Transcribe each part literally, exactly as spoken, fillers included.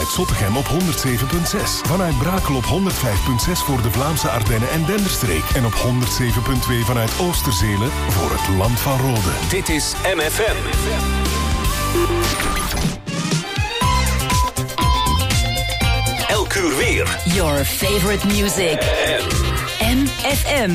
Uit Zottegem op honderd zeven komma zes. Vanuit Brakel op honderd vijf komma zes voor de Vlaamse Ardennen en Denderstreek. En op honderd zeven komma twee vanuit Oosterzelen voor het Land van Rode. Dit is M F M. Elk uur weer. Your favorite music. M F M.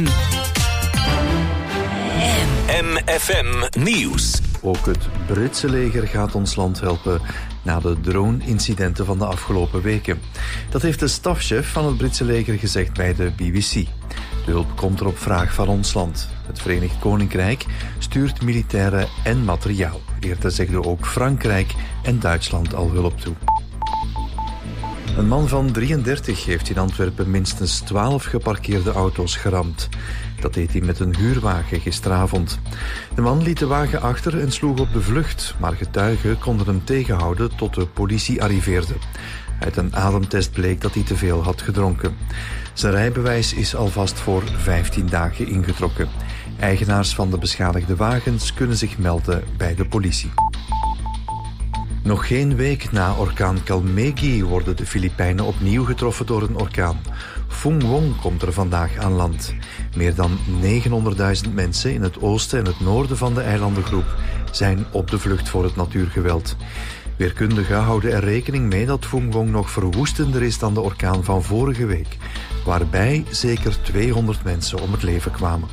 M F M Nieuws. Ook het Britse leger gaat ons land helpen na de drone-incidenten van de afgelopen weken. Dat heeft de stafchef van het Britse leger gezegd bij de B B C. De hulp komt er op vraag van ons land. Het Verenigd Koninkrijk stuurt militairen en materiaal. Eerder zegden ook Frankrijk en Duitsland al hulp toe. Een man van drieëndertig heeft in Antwerpen minstens twaalf geparkeerde auto's geramd. Dat deed hij met een huurwagen gisteravond. De man liet de wagen achter en sloeg op de vlucht, maar getuigen konden hem tegenhouden tot de politie arriveerde. Uit een ademtest bleek dat hij te veel had gedronken. Zijn rijbewijs is alvast voor vijftien dagen ingetrokken. Eigenaars van de beschadigde wagens kunnen zich melden bij de politie. Nog geen week na orkaan Kalmegi worden de Filipijnen opnieuw getroffen door een orkaan. Phung Wong komt er vandaag aan land. Meer dan negenhonderdduizend mensen in het oosten en het noorden van de eilandengroep zijn op de vlucht voor het natuurgeweld. Weerkundigen houden er rekening mee dat Phung Wong nog verwoestender is dan de orkaan van vorige week, waarbij zeker tweehonderd mensen om het leven kwamen.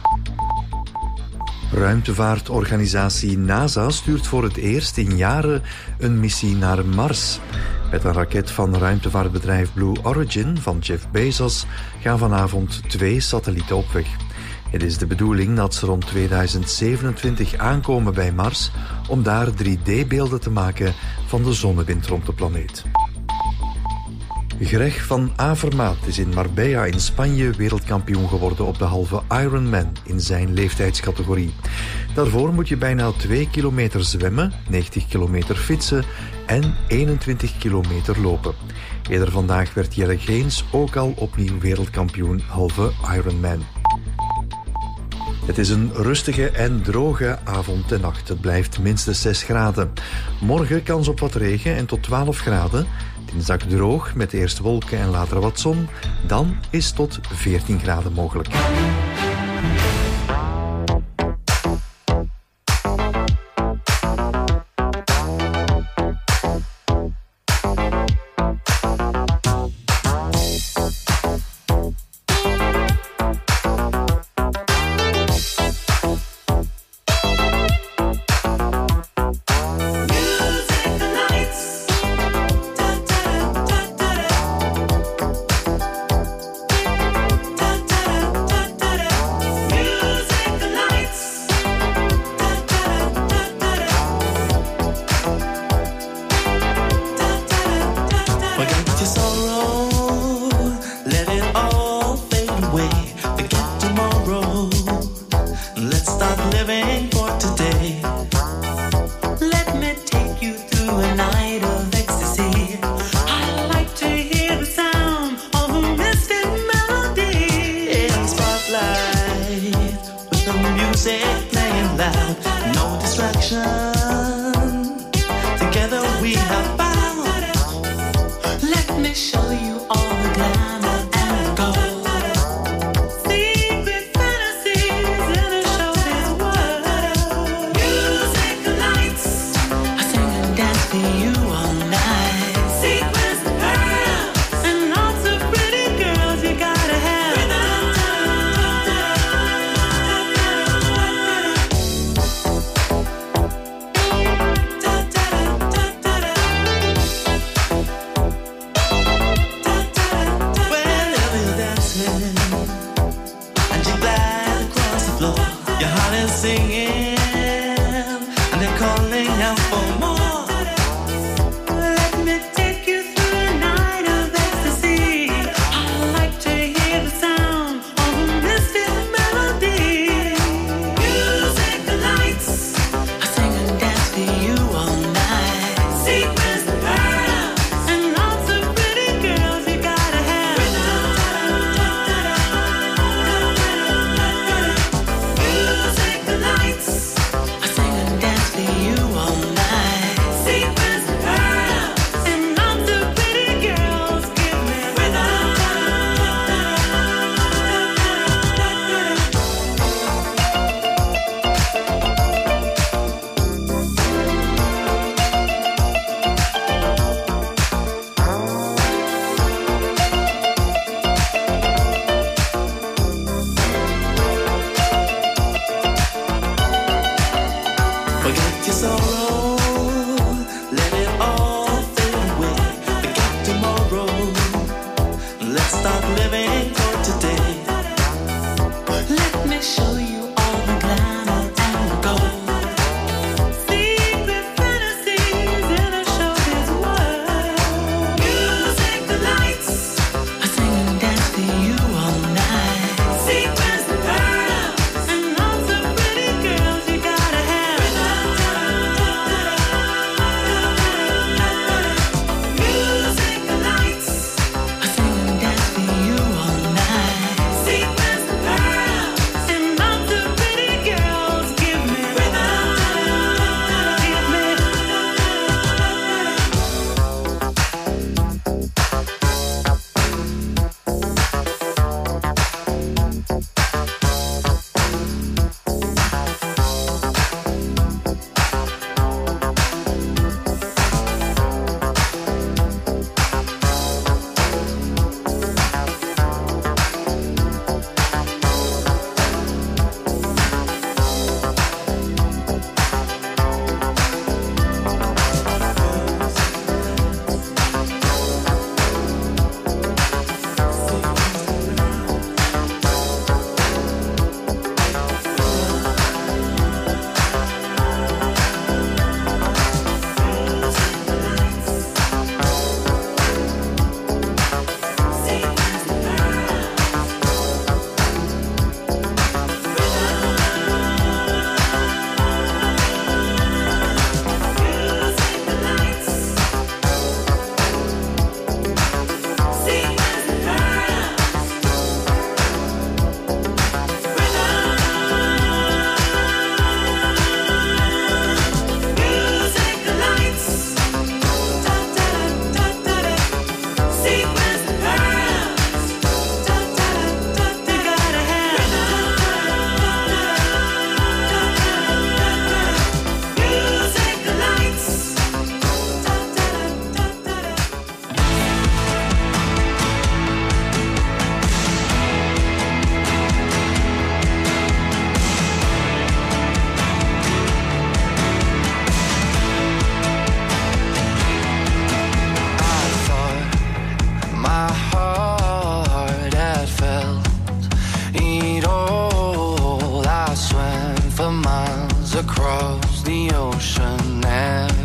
Ruimtevaartorganisatie NASA stuurt voor het eerst in jaren een missie naar Mars. Met een raket van ruimtevaartbedrijf Blue Origin van Jeff Bezos gaan vanavond twee satellieten op weg. Het is de bedoeling dat ze rond tweeduizend zevenentwintig aankomen bij Mars om daar drie D-beelden te maken van de zonnewind rond de planeet. Greg van Avermaat is in Marbella in Spanje wereldkampioen geworden op de halve Ironman in zijn leeftijdscategorie. Daarvoor moet je bijna twee kilometer zwemmen, negentig kilometer fietsen en eenentwintig kilometer lopen. Eerder vandaag werd Jelle Geens ook al opnieuw wereldkampioen halve Ironman. Het is een rustige en droge avond en nacht. Het blijft minstens zes graden. Morgen kans op wat regen en tot twaalf graden. Dinsdag droog met eerst wolken en later wat zon. Dan is tot veertien graden mogelijk. Music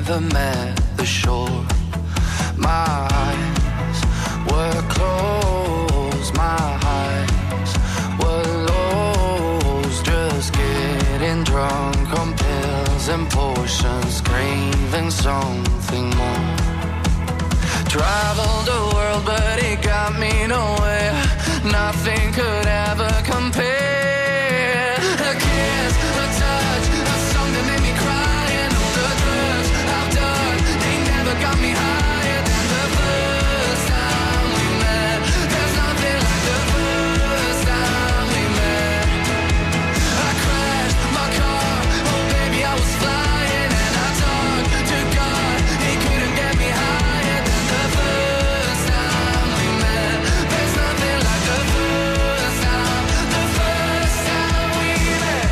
never met the shore. My eyes were closed, my eyes were lost, just getting drunk on pills and potions, craving something more. Traveled the world but it got me nowhere, nothing could ever compare. A kiss, a touch, a song that made me cry, and all the drugs I've done, they never got me higher than the first time we met. There's nothing like the first time we met. I crashed my car, oh baby I was flying, and I talked to God, he couldn't get me higher than the first time we met. There's nothing like the first time, the first time we met.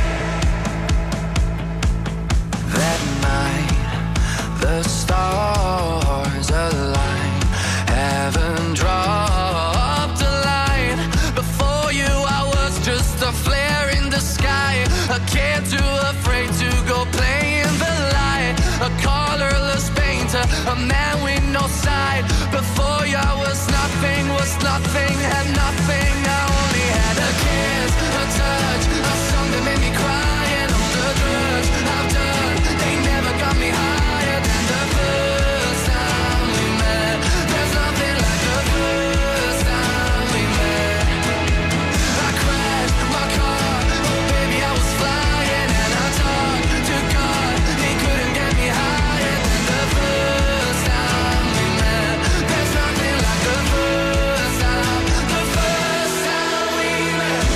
That night, the stars aligned, heaven dropped a line. Before you I was just a flare in the sky, a kid too afraid to go play in the light, a colorless painter, a man with no side. Before you I was nothing, was nothing, had nothing. I only had a kiss, a touch, a song that made me cry, and all the drugs I've done, they never got me higher than the first time we met. There's nothing like the first time we met. I crashed my car, oh baby I was flying, and I talked to God, he couldn't get me higher than the first time we met. There's nothing like the first time, the first time we met.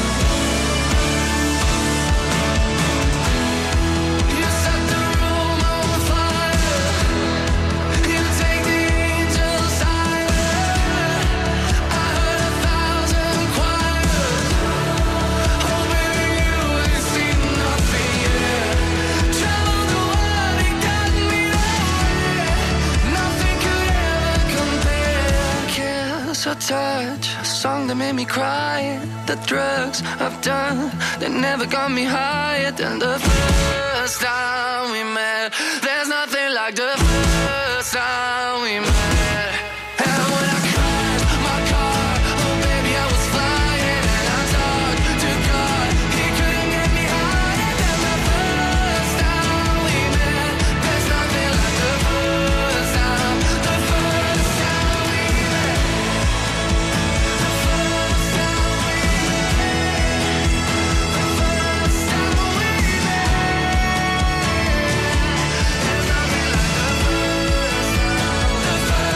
You set the room on fire, you take the angels higher. I heard a thousand choirs, oh baby you ain't seen nothing yet. Traveled the world, it got me nowhere, nothing could ever compare. Kiss or touch, a song that made me cry, the drugs I've done, they never got me higher than the first time we met. There's nothing like the first time we met. And when I crashed my car, oh baby I was flying, and I talked to God, he couldn't get me higher than the first time we met. There's nothing like the first time, the first time we met. The first time we met. The first time we met. There's nothing like the first time, the first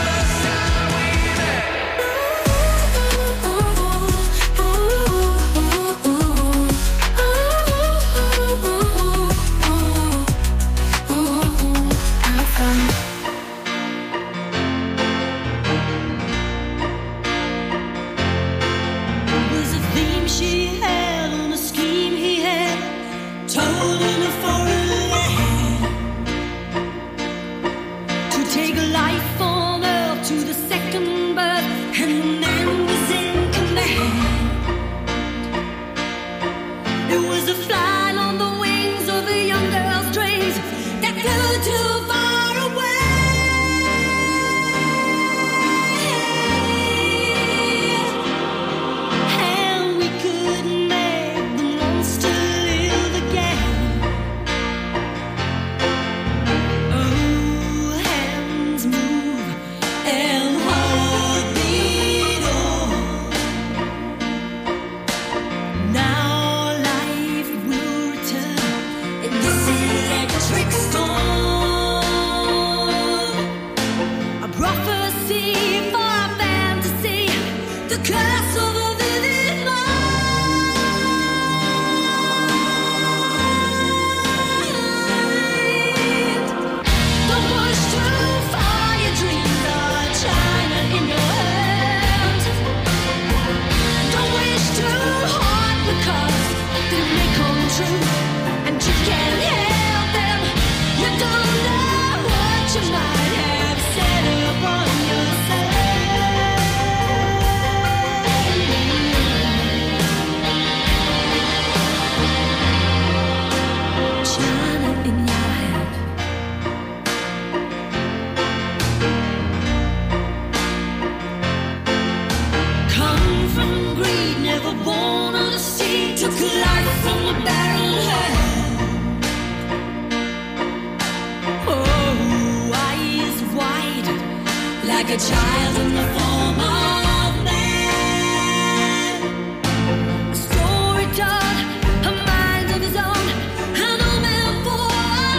like a child in the form of man. A story told, a mind of his own, an old man for a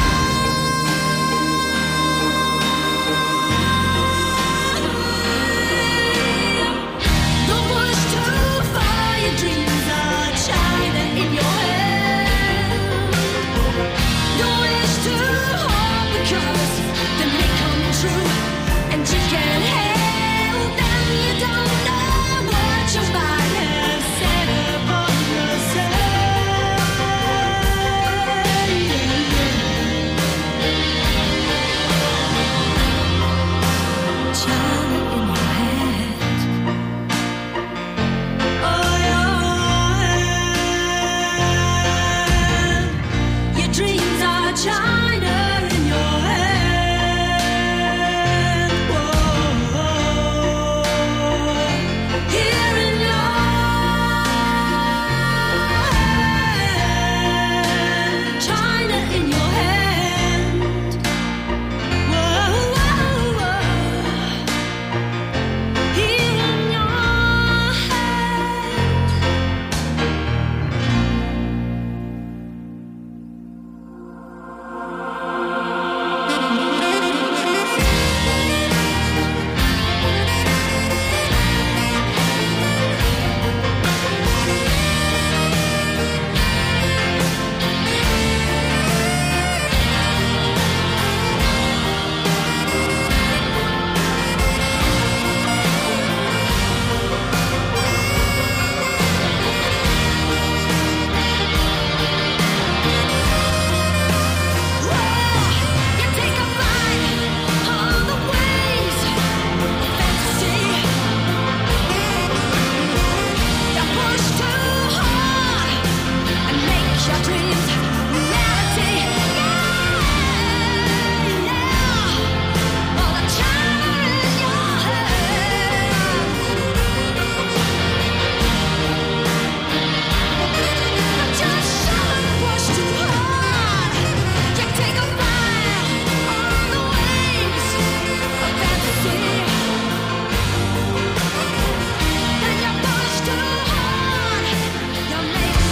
time. Don't push too far, your dreams are China in your hand. Don't wish too hard because they may come true, and you can't help them. You don't know what you might have said about yourself. China in your hand. Oh, your hand. Your dreams are China in your hand. Whoa. Here in your hand. China in your hand. Whoa, whoa, whoa. Here in your hand. You take a bite on the wings of fantasy. You push too hard and make your dreams reality. Yeah, yeah. All the China in your hand. Just shouldn't push too hard. You take a bite on the wings of fantasy. Then you push too hard. You make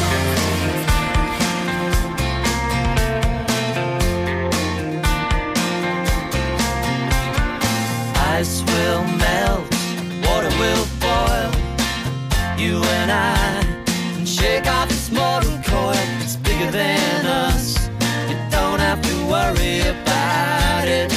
Ice will melt, water will boil. You and I can shake off this mortal coil. It's bigger than us. You don't have to worry about it.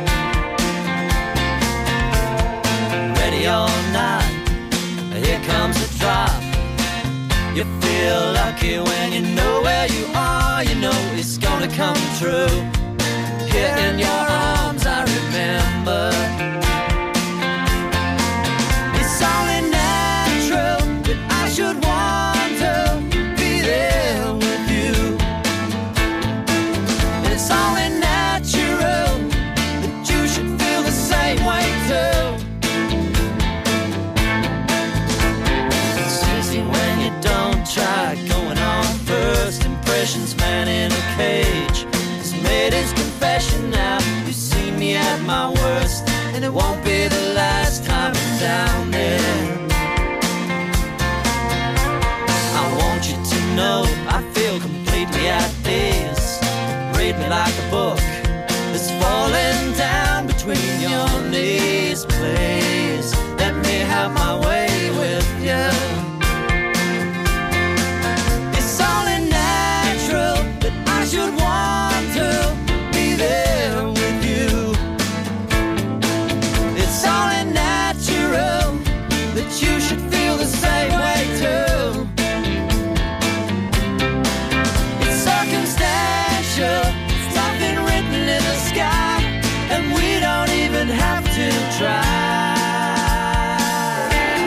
Ready or not, here comes the drop. You feel lucky when you know where you are. You know it's gonna come true. Here in your arms, I remember. It's only natural that I should want to be there with you. It's only natural that you should feel the same way too. It's easy when you don't try. Going on first impressions, man in a cage. He's made his confession now. You see me at my worst, and it won't be the last time I'm down there. I want you to know I feel completely at ease. Read me like a book that's falling down between your knees. Please let me have my way with you. It's only natural that I should want to be there with you. It's only natural that you should feel the same way too. It's circumstantial, it's nothing written in the sky, and we don't even have to try.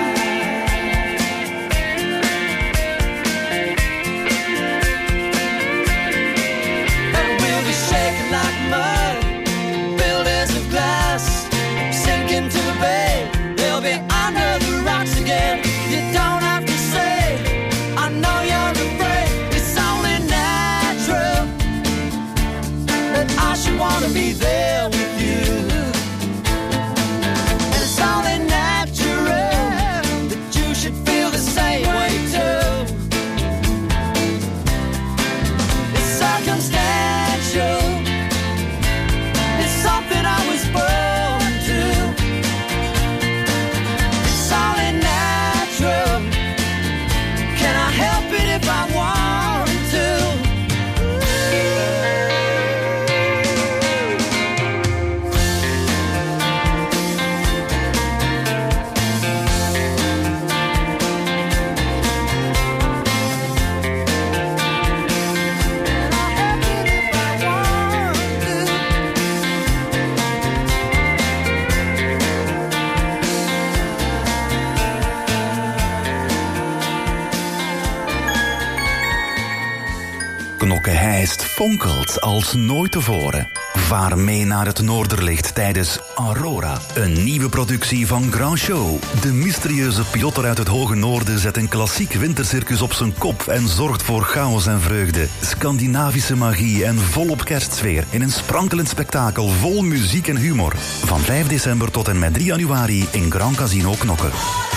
Knokke-Heist fonkelt als nooit tevoren. Vaar mee naar het Noorderlicht tijdens Aurora. Een nieuwe productie van Grand Show. De mysterieuze pilotter uit het hoge noorden zet een klassiek wintercircus op zijn kop en zorgt voor chaos en vreugde. Scandinavische magie en volop kerstsfeer in een sprankelend spektakel vol muziek en humor. Van vijf december tot en met drie januari in Grand Casino Knokke.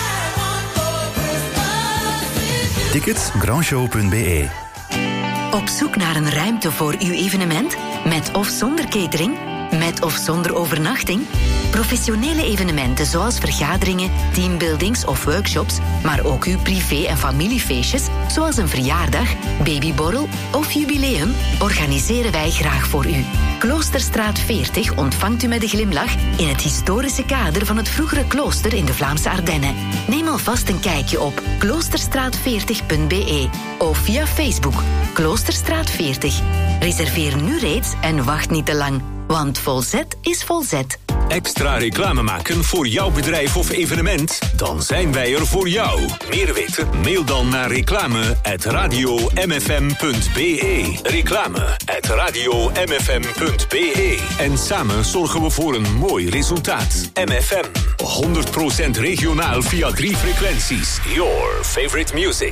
Tickets grandshow punt b e. Op zoek naar een ruimte voor uw evenement? Met of zonder catering? Met of zonder overnachting? Professionele evenementen zoals vergaderingen, teambuildings of workshops, maar ook uw privé- en familiefeestjes, zoals een verjaardag, babyborrel of jubileum, organiseren wij graag voor u. Kloosterstraat veertig ontvangt u met een glimlach in het historische kader van het vroegere klooster in de Vlaamse Ardennen. Neem alvast een kijkje op kloosterstraat veertig punt b e of via Facebook Kloosterstraat veertig. Reserveer nu reeds en wacht niet te lang, want volzet is volzet. Extra reclame maken voor jouw bedrijf of evenement? Dan zijn wij er voor jou. Meer weten? Mail dan naar reclame at radio m f m punt b e. Reclame at radio m f m punt b e. En samen zorgen we voor een mooi resultaat. M F M, honderd procent regionaal via drie frequenties. Your favorite music.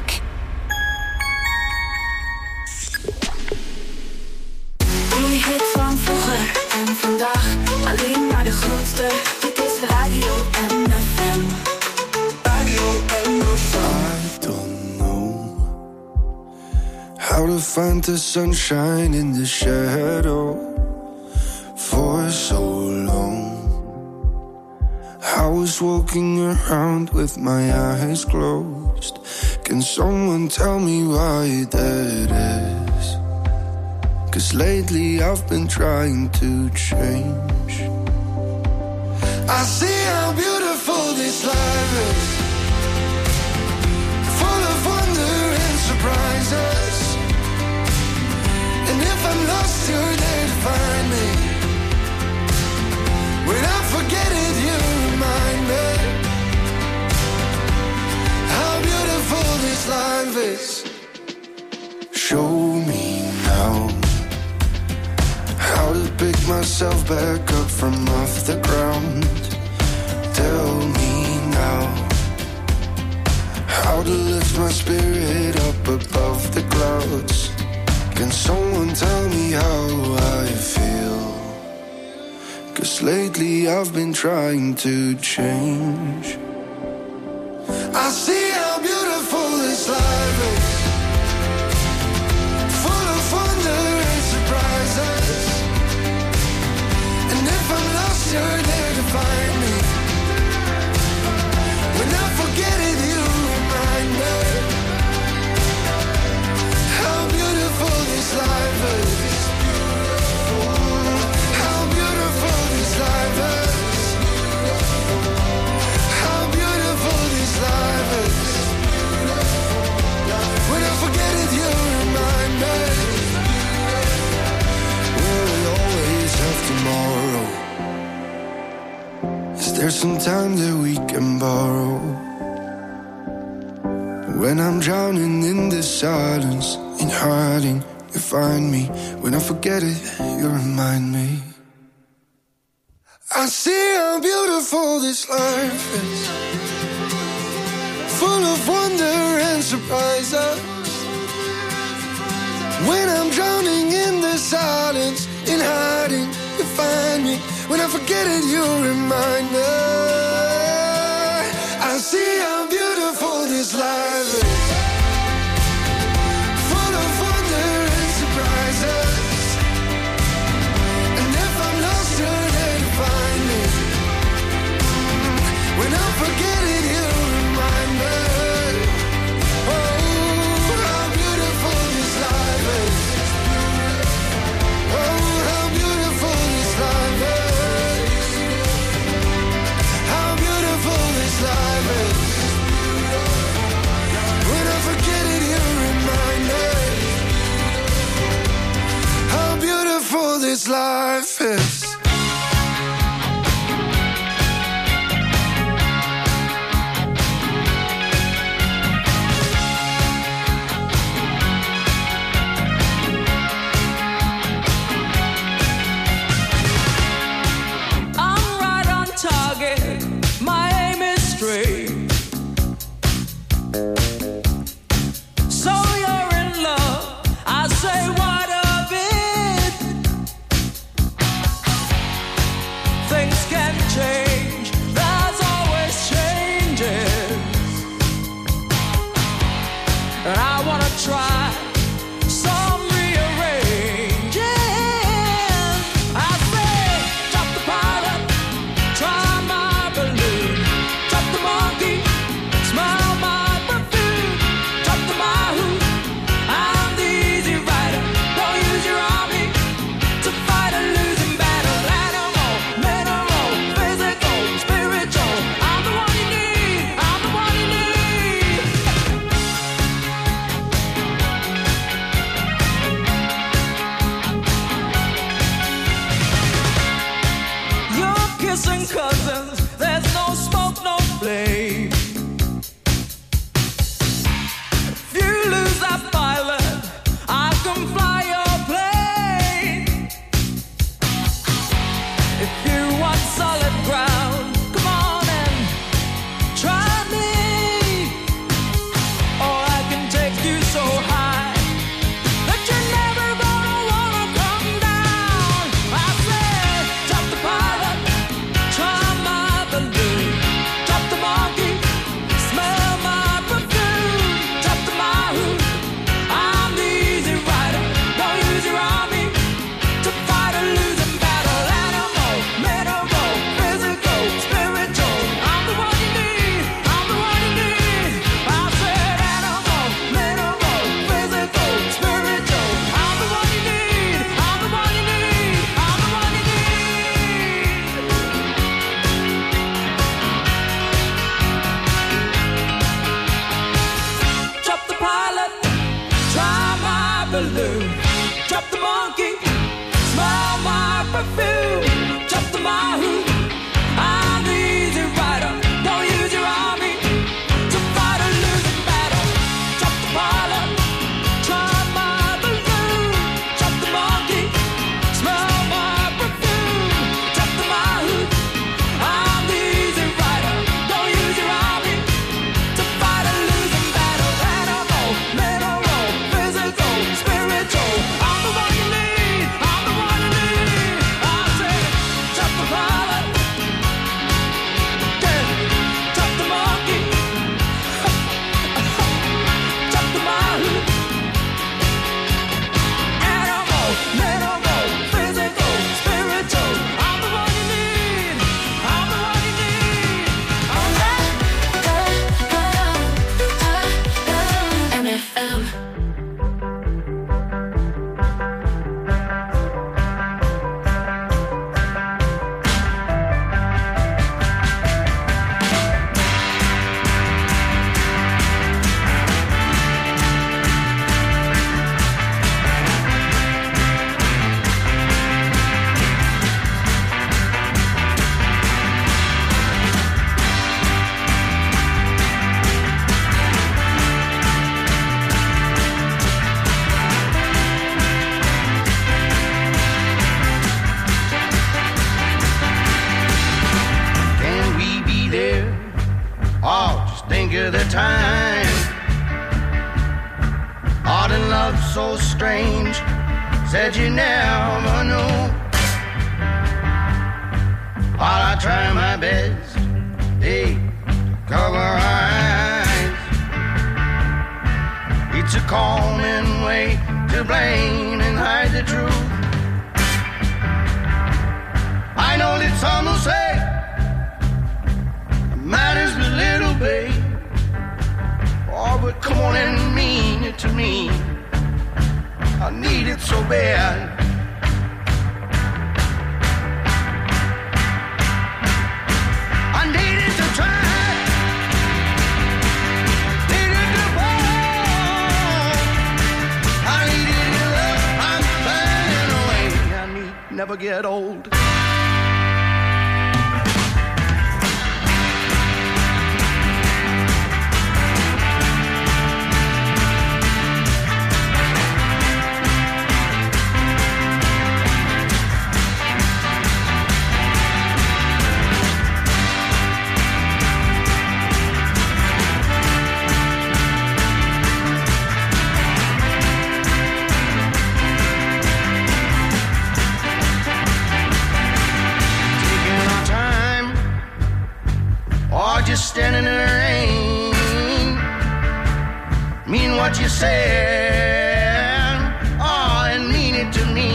Die hit van vroeger en vandaag, alleen maar de grootste. Dit is Radio M F M. Radio M F M. I don't know how to find the sunshine in the shadow for so long. I was walking around with my eyes closed. Can someone tell me why that is? 'Cause lately I've been trying to change. I see how beautiful this life is, full of wonder and surprises. And if I'm lost, you're there to find me. When I forget it, you remind me how beautiful this life is. Show me now how to pick myself back up from off the ground. Tell me now how to lift my spirit up above the clouds. Can someone tell me how I feel? 'Cause lately I've been trying to change. I see how beautiful this life is, full of wonder and surprises. And if I'm lost, you're there to find me. When I forget it, you remind me how beautiful this life is. How beautiful this life is. How beautiful this life is. When I forget it, you remind me. Will we always have tomorrow? Is there some time that we can borrow? When I'm drowning in the silence, in hiding, you find me. When I forget it, you remind me. I see how beautiful this life is, full of wonder and surprises. When I'm drowning in the silence, in hiding, you find me. When I forget it, you remind me. I see how beautiful this life is, full of wonder and surprises. And if I'm lost, you're there to find me. When I forget it, you remind me. Oh, how beautiful this life is. Oh, how beautiful this life is. How beautiful this life is. When I forget it, you remind me how beautiful this life is. balloon. Drop the monkey, smell my perfume. Drop the mahou, I'm the easy rider. Don't use your army to fight a losing battle. Drop the pilot, try my balloon. Drop the monkey, smell my perfume. Drop the mahou, I'm the easy rider. Don't use your army to fight a losing battle. Animal, mineral, physical, spiritual. I'm the one you need. I'm the one you need. I say, drop the pilot, yeah. Drop the monkey, drop the mahou. Animal, mineral, physical, spiritual. I'm the one you need. I'm the one you need. I'm M F M. Can we be there? Oh, just think of the time. Art and love so strange. Said you never know. While I try my best, hey, to cover our eyes. It's a common way to blame and hide the truth. I know that some will say matters but little, babe. Oh, but come on and mean it to me. I need it so bad. I need it to try. Need it to fall. I need it to love. I'm burning away. I need never get old. Just standing in the rain, mean what you said, oh, and mean it to me.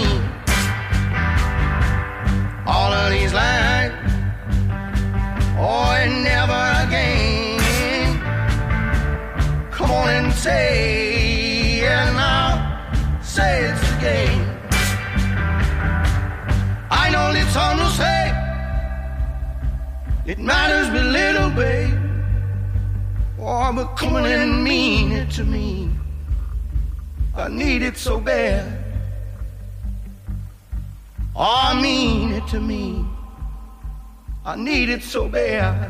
All of these lies, oh, and never again. Come on and say, and I'll say it's the game. I know that some will say it matters but little, babe. Oh, but come on and mean it to me. I need it so bad. Oh, mean it to me. I need it so bad.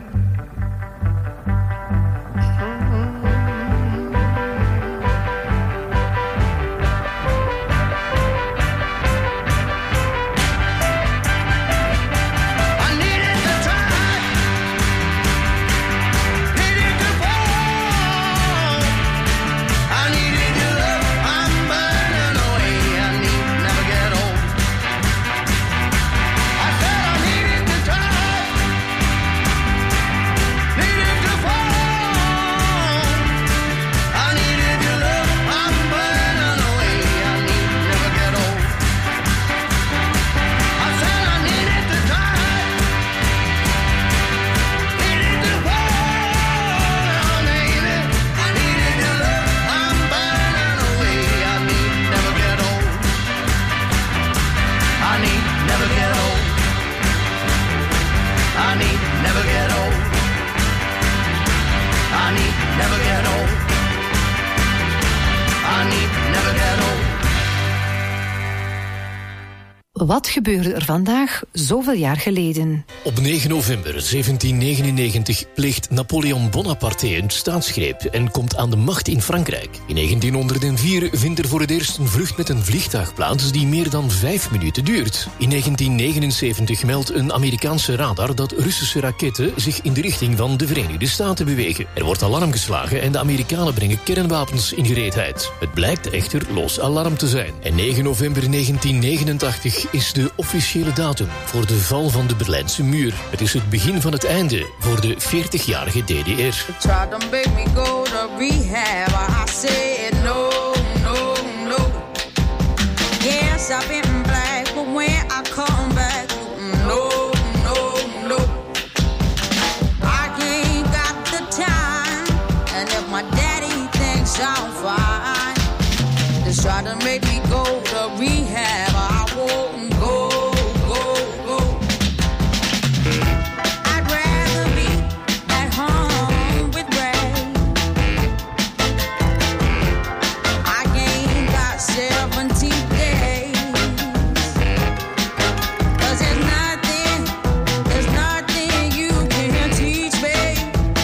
Wat gebeurde er vandaag zoveel jaar geleden? Op negen november zeventien negenennegentig pleegt Napoleon Bonaparte een staatsgreep en komt aan de macht in Frankrijk. In negentienhonderdvier vindt er voor het eerst een vlucht met een vliegtuig plaats die meer dan vijf minuten duurt. In negentien negenenzeventig meldt een Amerikaanse radar dat Russische raketten zich in de richting van de Verenigde Staten bewegen. Er wordt alarm geslagen en de Amerikanen brengen kernwapens in gereedheid. Het blijkt echter los alarm te zijn. En negen november negentien negenentachtig is de officiële datum voor de val van de Berlijnse muur. Het is het begin van het einde voor de veertigjarige D D R. Tried to make me go to rehab. I said no, no, no. Yes, I've been black, but when I come back, no, no, no. I ain't got the time, and if my daddy thinks I'm fine, they try to make me go to rehab. I won't go, go, go. I'd rather be at home with Ray. I ain't got seventy days. 'Cause there's nothing, there's nothing you can teach me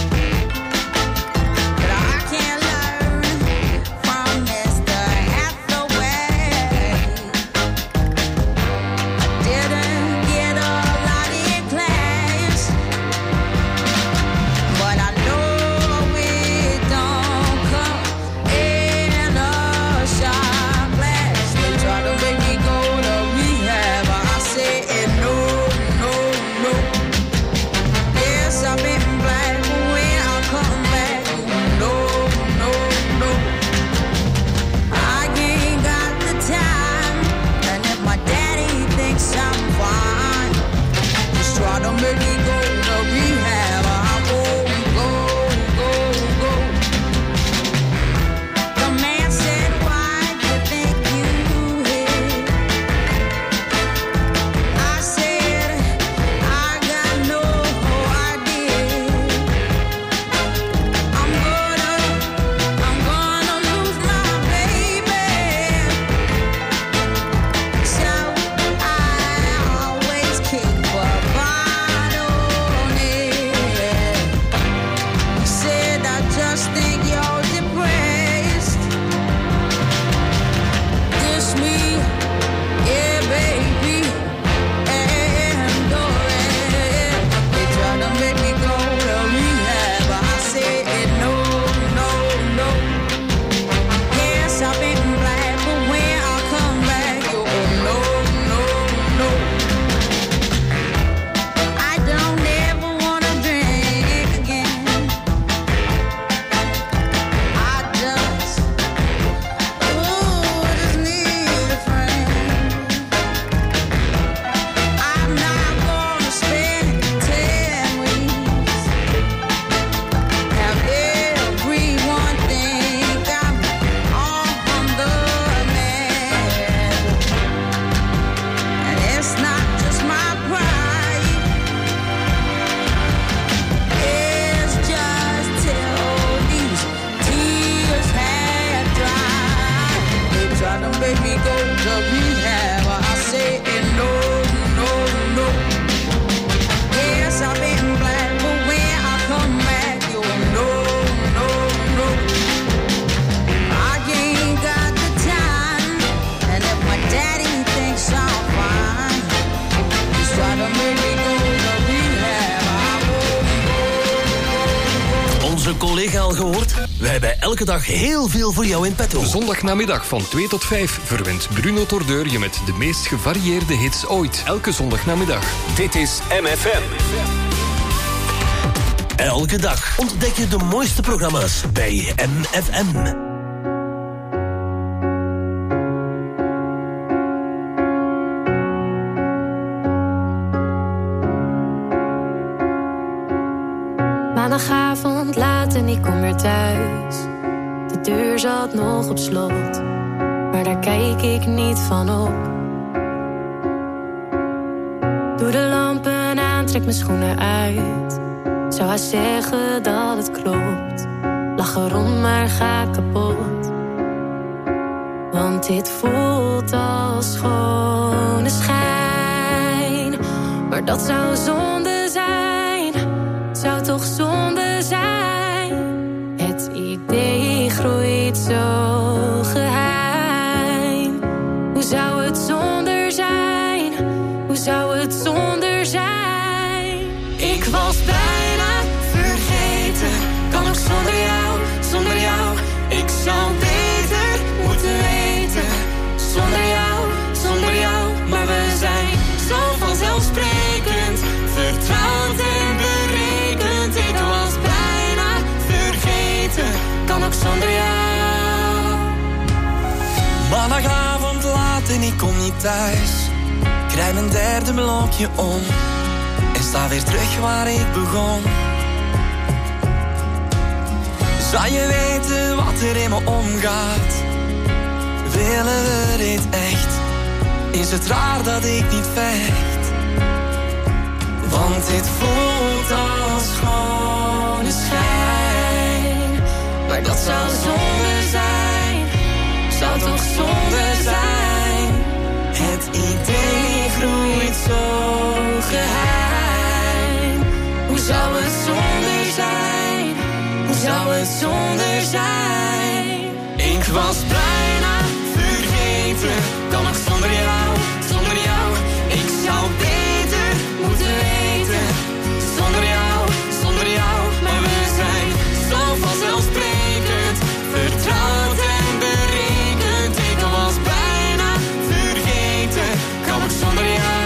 that I can't learn from Mister Hathaway. I didn't get a lot in class, but I know it don't come in a shot glass. They try to make me go to rehab, I said no, no, no. Yes, I've been black, but when I come back, no, no, no. I ain't got the time, and if my daddy thinks I'm fine, just try to make me go to rehab. I won't go, go, go. The man said, why do you think you hit? I said, I got no idea. I'm gonna, I'm gonna lose my baby. So I always keep a bottle on it. He said, I just think you're depressed. Dish me, yeah, baby, and go ahead. They try to make me go to rehab. I said no, no, no. Yes, I've been black, but when I come back, you no, no, no. I don't ever wanna drink again. I just, ooh, just need a friend. I'm not gonna spend ten weeks. Have everyone think I'm on the man. And it's not just my pride. It's just till these tears had dried. They try to make me go to rehab. I say no, no, no. Yes, I've been black, but when I come back, you no, no, no. I ain't got the time, and if my daddy thinks I'm fine, he's trying to make me go to rehab. I won't go. Onze collega al gehoord? Wij hebben elke dag heel veel voor jou in petto. Zondagnamiddag van twee tot vijf verwint Bruno Tordeur je met de meest gevarieerde hits ooit. Elke zondagnamiddag. Dit is M F M. Elke dag ontdek je de mooiste programma's bij M F M. Maandagavond laat en ik kom weer thuis. De deur zat nog op slot, maar daar kijk ik niet van op. Doe de lampen aan, trek mijn schoenen uit. Zou hij zeggen dat het klopt? Lach erom, maar ga kapot. Want dit voelt als schone schijn. Dat zou zonde zijn, zou toch zonde zijn. Het idee groeit zo geheim. Hoe zou het zonder zijn? Hoe zou het zonder zijn? Ik was bijna vergeten, kan ook zonder jou, zonder jou. Ik zou beter moeten weten, zonder jou, zonder jou. Maar we zijn zo vanzelfsprekend, vertrouwd en berekend. Ik was bijna vergeten, kan ook zonder jou. Maandagavond laat en ik kom niet thuis. Krijg mijn derde blokje om en sta weer terug waar ik begon. Zou je weten wat er in me omgaat? Willen we dit echt? Is het raar dat ik niet vecht? Want dit voelt als schone schijn. Maar dat zou zonde zijn, zou toch zonde zijn. Het idee groeit zo geheim. Hoe zou het zonder zijn? Hoe zou het zonder zijn? Ik was bijna vergeten, kan nog zonder jou, zonder jou. Ik zou beter moeten weten, zonder jou, zonder jou. Maar we zijn zo vanzelfsprekend, vertrouwd en berekend. Ik was bijna vergeten, kan nog zonder jou.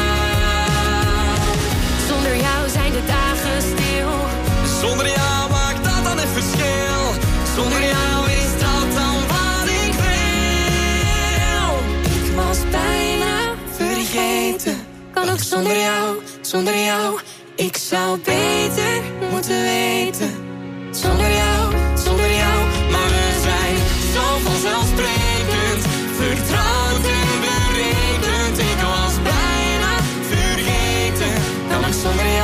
Zonder jou zijn de dagen stil. Zonder jou maakt dat dan het verschil. Zonder jou is dat dan wat ik wil. Ik was bijna vergeten, kan ook zonder jou, zonder jou. Ik zou beter moeten weten, zonder jou, zonder jou. Maar we zijn zo vanzelfsprekend, vertrouwd en berekend. Ik was bijna vergeten, kan ook zonder jou.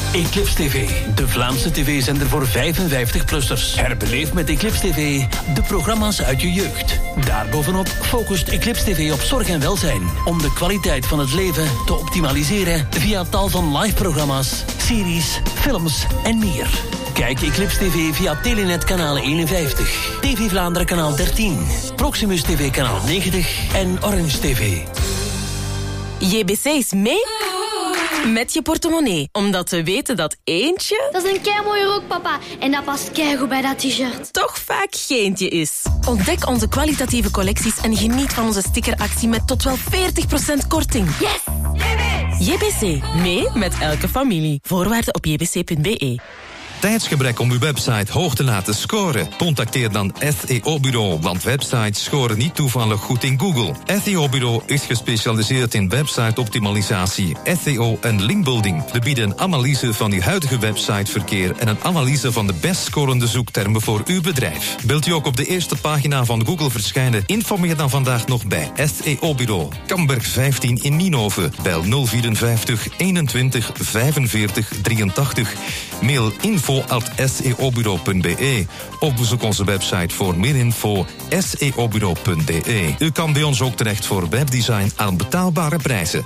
Eclipse T V, de Vlaamse tv-zender voor vijfenvijftig-plussers. Herbeleef met Eclipse T V de programma's uit je jeugd. Daarbovenop focust Eclipse T V op zorg en welzijn, om de kwaliteit van het leven te optimaliseren via tal van live-programma's, series, films en meer. Kijk Eclipse T V via Telenet kanaal eenenvijftig, T V Vlaanderen kanaal dertien, Proximus T V kanaal negentig en Orange T V. J B C is mee met je portemonnee. Omdat we weten dat eentje... Dat is een keimooie rok, papa. En dat past keigoed bij dat t-shirt. Toch vaak geentje is. Ontdek onze kwalitatieve collecties en geniet van onze stickeractie met tot wel veertig procent korting. Yes! J B C. Mee met elke familie. Voorwaarden op j b c punt b e. Tijdsgebrek om uw website hoog te laten scoren? Contacteer dan S E O-bureau, want websites scoren niet toevallig goed in Google. S E O-bureau is gespecialiseerd in website-optimalisatie, S E O en linkbuilding. We bieden een analyse van uw huidige websiteverkeer en een analyse van de best scorende zoektermen voor uw bedrijf. Wilt u ook op de eerste pagina van Google verschijnen? Informeer dan vandaag nog bij S E O-bureau. Kamberg vijftien in Nienhoven. Bel nul vierenvijftig eenentwintig vijfenveertig drieëntachtig. Mail info at s e o bureau punt b e of bezoek onze website voor meer info s e o bureau punt b e. U kan bij ons ook terecht voor webdesign aan betaalbare prijzen.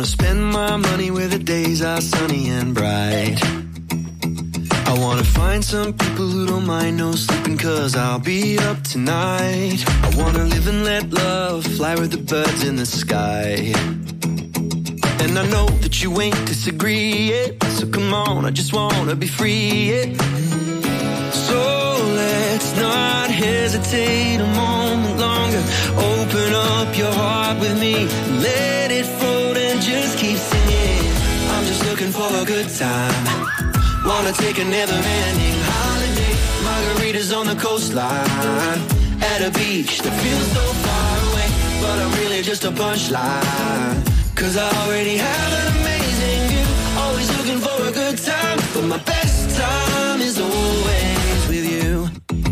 wanna spend my money where the days are sunny and bright. I wanna find some people who don't mind no sleeping, cause I'll be up tonight. I wanna live and let love fly with the birds in the sky. And I know that you ain't disagree it, so come on, I just wanna be free it. So let's not hesitate a moment longer. Open up your heart with me, let it float and just keep singing. I'm just looking for a good time. Wanna take a never-ending holiday. Margaritas on the coastline, at a beach that feels so far away. But I'm really just a punchline, cause I already have an amazing view. Always looking for a good time, but my best time is always with you.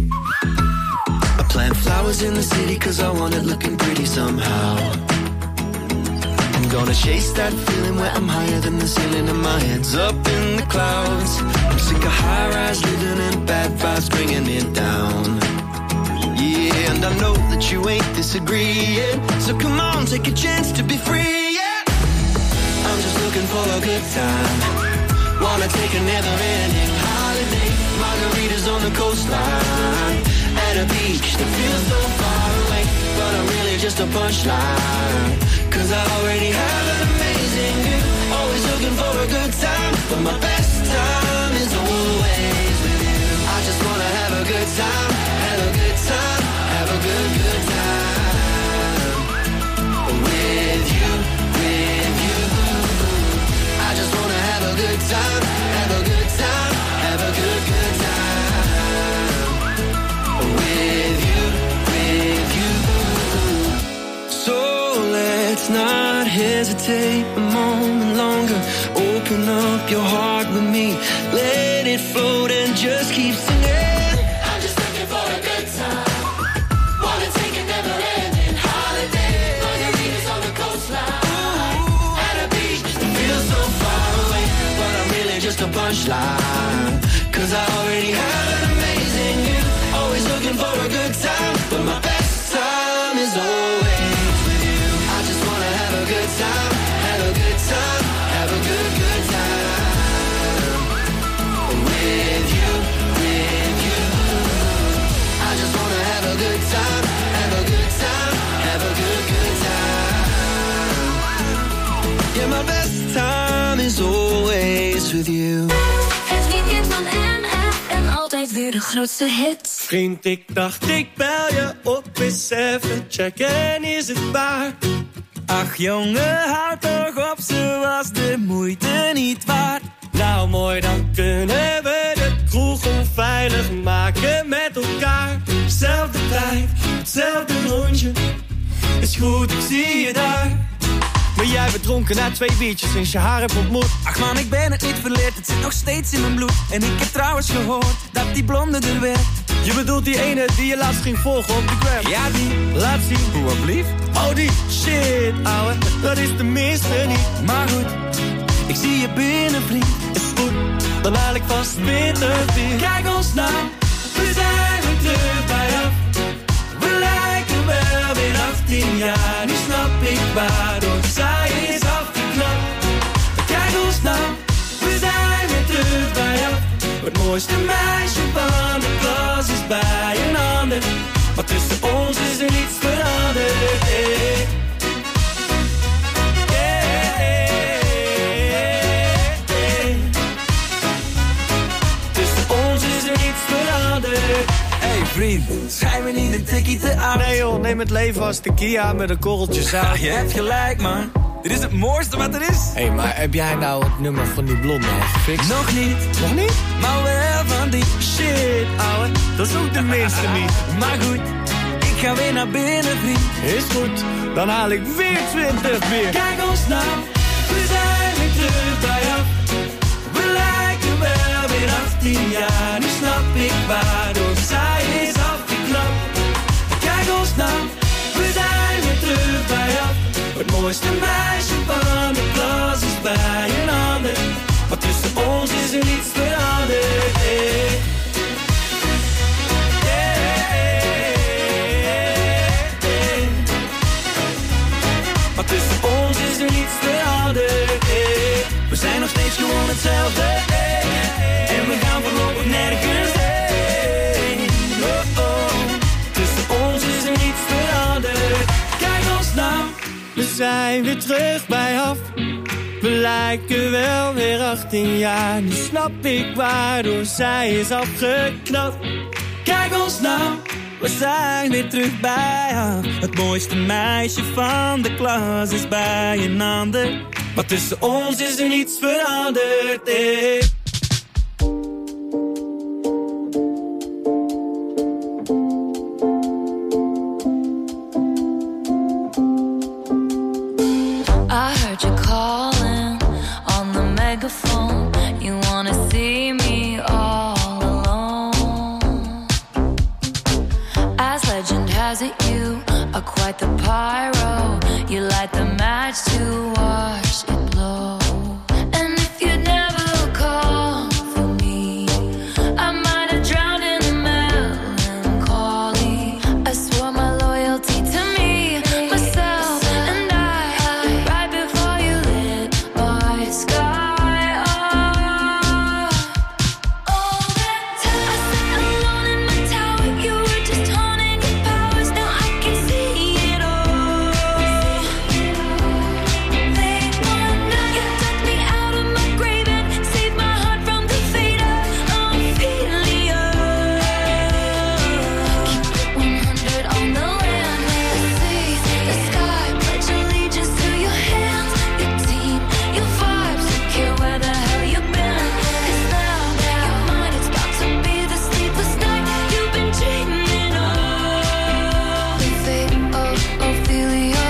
I plant flowers in the city cause I want it looking pretty somehow. I'm gonna chase that feeling where I'm higher than the ceiling and my head's up in the clouds. I'm sick of high-rise living and bad vibes bringing it down. Yeah, and I know that you ain't disagreeing, so come on, take a chance to be free, yeah. I'm just looking for a good time. Wanna take a never-ending holiday. Margaritas on the coastline, at a beach that feels so far away. But I'm really just a punchline, cause I already have an amazing view. Always looking for a good time, but my best time is always with you. I just wanna have a good time, have a good time, have a good, good time. With you, with you. I just wanna have a good time, have a good time, have a good, good time. With you, with you. So let's not hesitate a moment longer. Open up your heart with me, let it float and just keep singing. I'm just looking for a good time. Wanna take a never-ending holiday. Margaritas on the coastline, at a beach that feels so far away. But I'm really just a punchline, cause I already have an amazing view. Always looking for a good time, but my best time is always with you. I just wanna have a good time, have a good time, have a good, good time. With you, with you. I just wanna have a good time, have a good time, have a good, good time. Yeah, my best time is always with you. Het weekend van M F en altijd weer de grootste hits. Vriend, ik dacht ik bel je op, eens even checken, is het waar? Ach jongen, houd toch op, ze was de moeite niet waard. Nou mooi, dan kunnen we de kroeg onveilig maken met elkaar. Zelfde tijd, hetzelfde rondje, is goed, ik zie je daar. Maar jij bent dronken na twee biertjes sinds je haar hebt ontmoet. Ach man, ik ben het niet verleerd, het zit nog steeds in mijn bloed. En ik heb trouwens gehoord dat die blonde er werd. Je bedoelt die ene die je laatst ging volgen op de gram? Ja, die. Laat zien. Hoe alblieft? Oh, die. Shit, ouwe. Dat is de minste niet. Maar goed, ik zie je binnen, vriend. Is goed, dan haal ik vast bitter weer. Kijk ons nou, we zijn weer terug bij af. We lijken wel weer achttien jaar. Nu snap ik waardoor zij is afgeknapt. Kijk ons nou, we zijn weer terug bij af. Het mooiste meisje van de klas is bij een ander. Maar tussen ons is er niets veranderd. Hey. Hey vriend, schijn me niet een tikkie te aan. Nee joh, neem het leven als de Kia met een korreltje zout. Ja, je hebt gelijk man, dit is het mooiste wat er is. Hé, hey, maar heb jij nou het nummer van die blonde al gefixt? Nog niet. Nog niet? Maar wel van die shit, ouwe. Dat is ook de minste niet. Maar goed, ik ga weer naar binnen vriend. Is goed, dan haal ik weer twintig bier. Kijk ons nou, we zijn weer terug bij af. We lijken wel weer achttien jaar. Nu snap ik waardoor zij is afgeknapt. Kijk ons nou, we zijn weer terug bij af. Het mooiste meisje van de klas is bij een ander. Maar tussen ons is er niets veranderd. Hey. Maar tussen ons is er niets veranderd. zijn weer terug bij af. We lijken wel weer achttien jaar. Nu snap ik waardoor zij is afgeknapt. Kijk ons nou, we zijn weer terug bij af. Het mooiste meisje van de klas is bij een ander. Maar tussen ons is er niets veranderd, eh. I heard you calling on the megaphone. You wanna see me all alone. As legend has it, you are quite the pyro. You light the match to watch it blow. And if you'd never call for me, I might have drowned in the melancholy. I swore my loyalty to me, myself, and I. Right before you lit my sky up. All that time I sat alone in my tower. You were just honing your powers. Now I can see it all. They want now. You took me out of my grave and saved my heart from the fate of Ophelia. Keep it one hundred on the land, the sea, the sky. Pledge allegiance to your hands, your team, your vibes. Don't care where the hell you've been. 'Cause now your mind is about to be the sleepless night you've been dreaming of. The fate of Ophelia,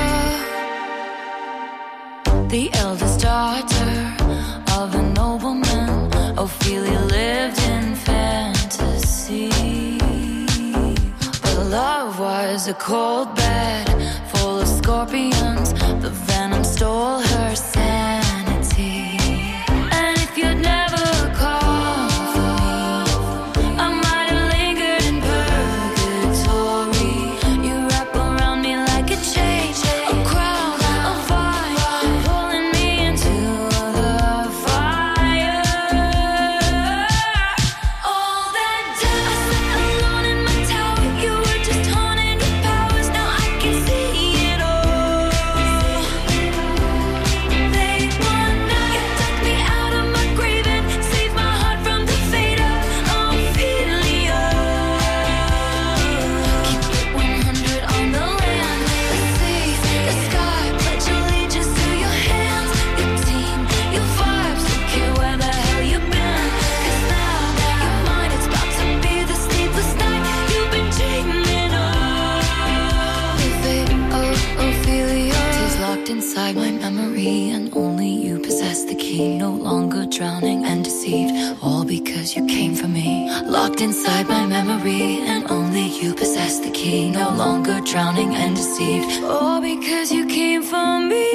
the eldest daughter of a nobleman. Ophelia lived in fantasy, but love was a cold bed full of scorpions. The venom stole her sanity. And if you'd never called for me, I might have lingered in purgatory. You wrap around me like a chain, a crown, a vine, pulling me into the fire. All that time I sat alone in my tower. You were just honing your powers. Now I can see it all. They want now. You took me out of my grave and saved my heart from the fate of Ophelia. Keep it one hundred on the land, the sea, the sky. Pledge allegiance to your hands, your team, your vibes. Don't care where the hell you've been. 'Cause now your mind is about to be the sleepless night you've been dreaming of. The fate of Ophelia is locked inside my memory, and only you possess the key. No longer drowning and deceived, all because you came for me. Locked inside my memory, and only you possess the key. No longer drowning and deceived, all because you came for me.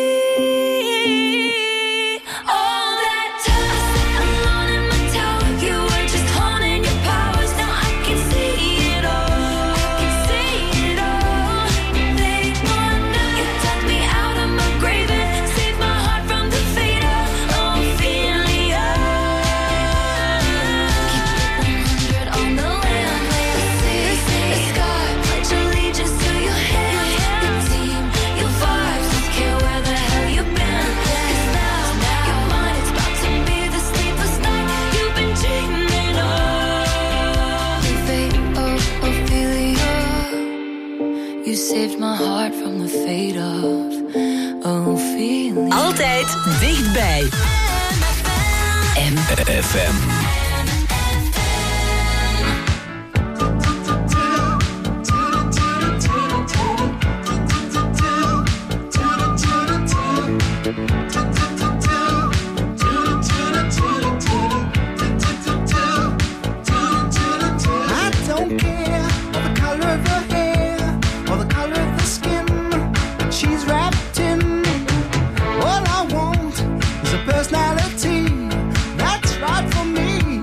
All that time I sat alone in my tower. You were just honing your powers. Now I can see it all. I can see it all. They want now. You took me out of my grave and saved my heart from the fate of Ophelia. Keep it one hundred on the land, the sea, the sky. Pledge allegiance to your hands, your team, your vibes. Don't care where the hell you've been. 'Cause now your mind is about to be the sleepless night you've been dreaming of. The fate of Ophelia. You saved my heart from the fate of Ophelia. Altijd dichtbij. M F M. I don't care for the color of her hair or the color of the skin she's wrapped in. All I want is a personality that's right for me.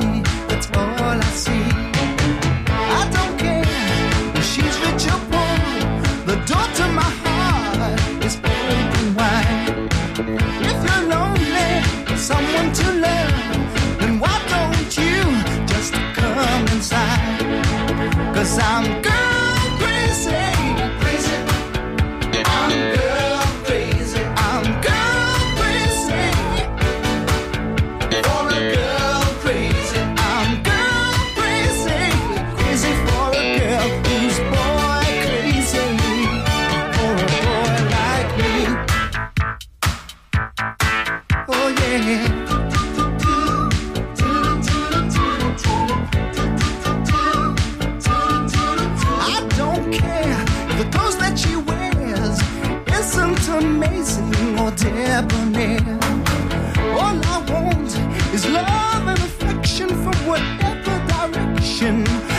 amazing or debonair. All I want is love and affection from whatever direction